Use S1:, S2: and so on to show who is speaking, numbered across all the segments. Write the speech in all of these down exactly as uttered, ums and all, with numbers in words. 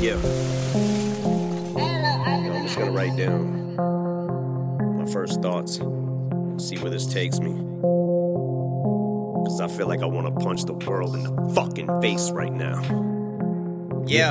S1: Yeah. Yo, I'm just gonna write down my first thoughts, see where this takes me. Cause I feel like I wanna punch the world in the fucking face right now. Yeah.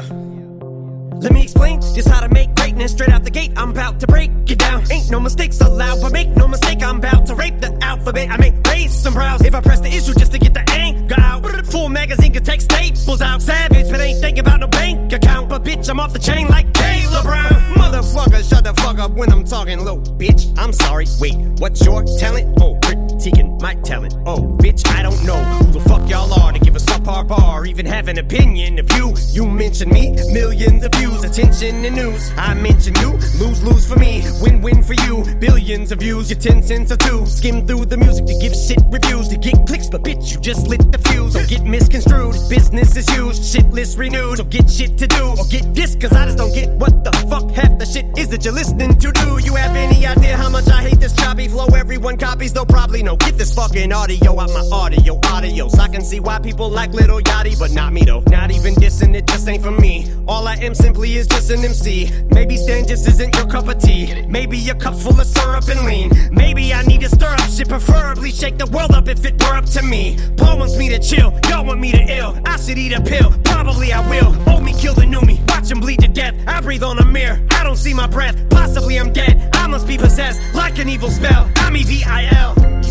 S2: Let me explain just how to make greatness. Straight out the gate, I'm about to break it down. Ain't no mistakes allowed, but make no mistake, I'm about to rape the alphabet. I may raise some brows if I press the issue just to get the anger out. Full magazine could take staples out. Savage, but ain't thinking about no bank account. But bitch, I'm off the chain like Taylor Brown. Motherfucker, shut the fuck up when I'm talking low. Bitch, I'm sorry, wait, what's your talent? Oh, critiquing my talent. Oh, bitch, I don't know who the fuck y'all are to give a subpar bar, even have an opinion of you. You mention me, millions of views, attention and news. I mention you, lose, lose for me, win, win for you. Billions of views, your ten cents or two. Skim through the music to give shit reviews, to get clicks, but bitch, you just lit the fuse. Or get misconstrued, business is used, shit list renewed. So get shit to do, or get this, cause I just don't get what the fuck half the shit is that you're listening to. Do you have any idea how much I hate this choppy flow? Everyone copies, though probably no. Get this fucking audio out my audio, audios. I can see why people like Little Yachty, but not me though. Not even dissing, it just ain't for me. All I am simply is just an M C. Maybe Stan just isn't your cup of tea. Maybe your cup's full of syrup and lean. Maybe I need to stir up shit, preferably shake the world up if it were up to me. Paul wants me to chill, y'all want me to ill. I should eat a pill, probably I will. Old me kill the new me, watch him bleed to death. I breathe on a mirror, I don't see my breath. Possibly I'm dead, I must be possessed like an evil spell. I'm E V I L.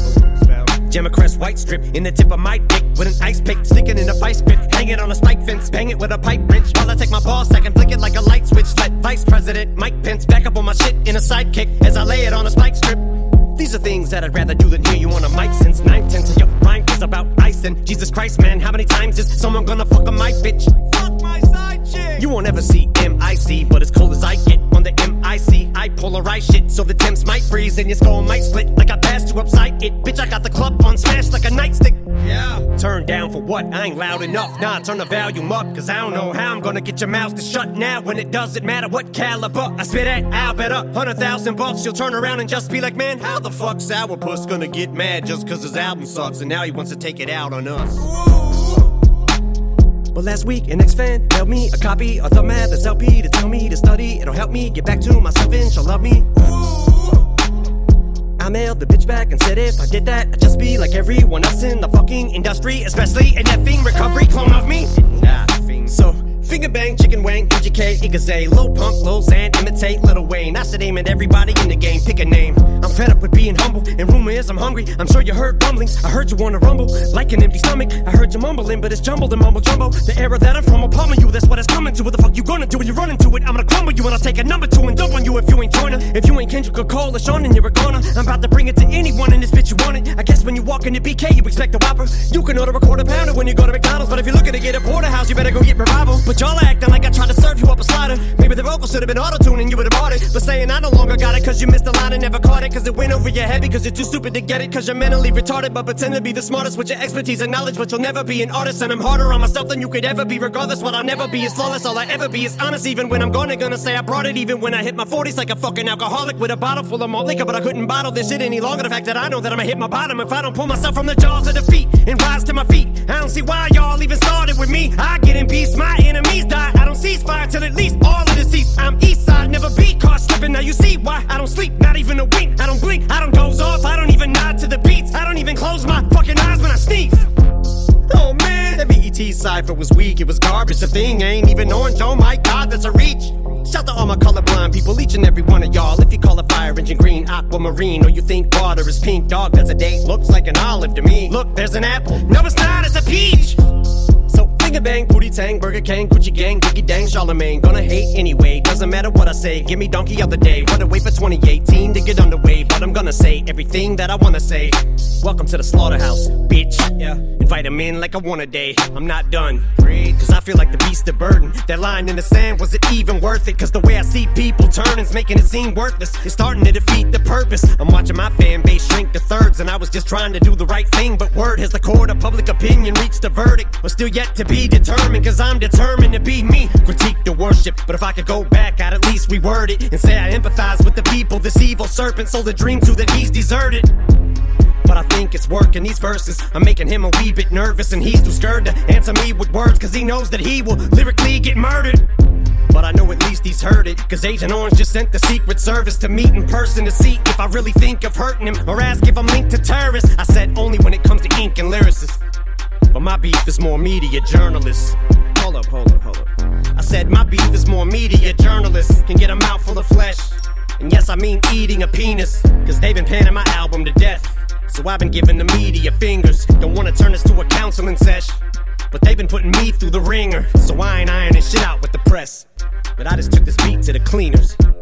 S2: Gemma Crest white strip in the tip of my dick with an ice pick, sticking in a vice grip, hanging on a spike fence, bang it with a pipe wrench while I take my ball sack and flick it like a light switch. Let Vice President Mike Pence back up on my shit in a sidekick as I lay it on a spike strip. These are things that I'd rather do than hear you on a mic, since nine tenths of your rhyme is about ice. And Jesus Christ, man, how many times is someone gonna fuck on my bitch? Fuck my side chick. You won't ever see M I C, but as cold as I get on the M I C, I polarize shit so the temps might freeze and your skull might split like I passed you upside it. Bitch, I got the club on smash like a nightstick. Yeah. Turn down for what? I ain't loud enough. Nah, turn the volume up, cause I don't know how I'm gonna get your mouth to shut now when it doesn't matter what caliber I spit at. I'll bet a hundred thousand bucks you'll turn around and just be like, man, how the fuck Sourpuss gonna get mad just cause his album sucks and now he wants to take it out on us? But last week, an ex-fan mailed me a copy of the Math that's L P to tell me to study. It'll help me get back to myself and she'll love me. I mailed the bitch back and said if I did that, I'd just be like everyone else in the fucking industry, especially an effing recovery clone of me. Nothing. So, finger bang, chicken wang, P G K, Igaze, Lil Pump, Lil Xan, imitate Lil Wayne. I should aim at everybody in the game, pick a name. I'm fed up with being humble, and rumor is I'm hungry. I'm sure you heard rumblings, I heard you wanna rumble like an empty stomach. I heard you mumbling, but it's jumbled and mumble jumbo. The era that I'm from will pummel you, that's what it's coming to. What the fuck you gonna do when you run into it? I'm gonna crumble you and I'll take a number two and dump on you if you ain't joiner. If you ain't Kendrick Cole or Sean, then you're a goner. I'm about to bring it to anyone in this bitch you want it. I guess when you walk into B K, you expect a Whopper. You can order a quarter pounder when you go to McDonald's, but if you're looking to get a porterhouse, you better go get Revival. But y'all acting like I tried to serve you up a slider. Maybe the vocals should have been auto-tuned and you would have bought it. But saying I no longer got it cause you missed the line and never caught it, cause it went over your head because you're too stupid to get it, cause you're mentally retarded but pretend to be the smartest with your expertise and knowledge, but you'll never be an artist. And I'm harder on myself than you could ever be. Regardless, what I'll never be is flawless. All I ever be is honest, even when I'm gonna gonna say I brought it. Even when I hit my forties like a fucking alcoholic with a bottle full of malt liquor, but I couldn't bottle this shit any longer. The fact that I know that I'ma hit my bottom if I don't pull myself from the jaws of defeat and rise to my feet. I don't see why y'all even started with me. I get in peace, my enemies die. I don't cease fire till at least all of the cease. I'm east side, never be caught slipping. Now you see why I don't sleep, not even a wink. I don't blink, I don't doze off, I don't even nod to the beats. I don't even close my fucking eyes when I sneeze. Oh man, that B E T cipher was weak, it was garbage. The thing ain't even orange, oh my god, that's a reach. Shout to all my colorblind people, each and every one of y'all. If you call a fire engine green, aquamarine, or you think water is pink, dog, that's a date, looks like an olive to me. Look, there's an apple, no it's not, it's a peach. So finger bang, booty tang, Burger King, Gucci gang, Biggie dang, Charlemagne. Gonna hate anyway, doesn't matter what I say. Give me donkey of the day, wanna wait for twenty eighteen to get underway. But I'm gonna say everything that I wanna say. Welcome to the slaughterhouse, bitch. Yeah, invite him in like I want a day. I'm not done, cause I feel like the beast of burden. That line in the sand, was it even worth it? Cause the way I see people turning's making it seem worthless. It's starting to defeat the purpose. I'm watching my fan base shrink to thirds, and I was just trying to do the right thing. But word has the court of public opinion reached a verdict. We're still yet to be determined, cause I'm determined to be me. Critique the worship, but if I could go back, I'd at least reword it and say I empathize with the people this evil serpent sold a dream to that he's deserted. But I think it's working, these verses I'm making him a wee bit nervous, and he's too scared to answer me with words, cause he knows that he will lyrically get murdered. but I know at least he's heard it. Cause Agent Orange just sent the Secret Service to meet in person to see if I really think of hurting him, or ask if I'm linked to terrorists. I said only when it comes to ink and lyricists, but my beef is more media journalists. Hold up, hold up, hold up. I said my beef is more media journalists can get a mouthful of flesh. And yes, I mean eating a penis, cause they've been panning my album to death. So I've been giving the media fingers. Don't wanna turn this to a counseling sesh, but they've been putting me through the ringer. So I ain't ironing shit out with the press, but I just took this beat to the cleaners.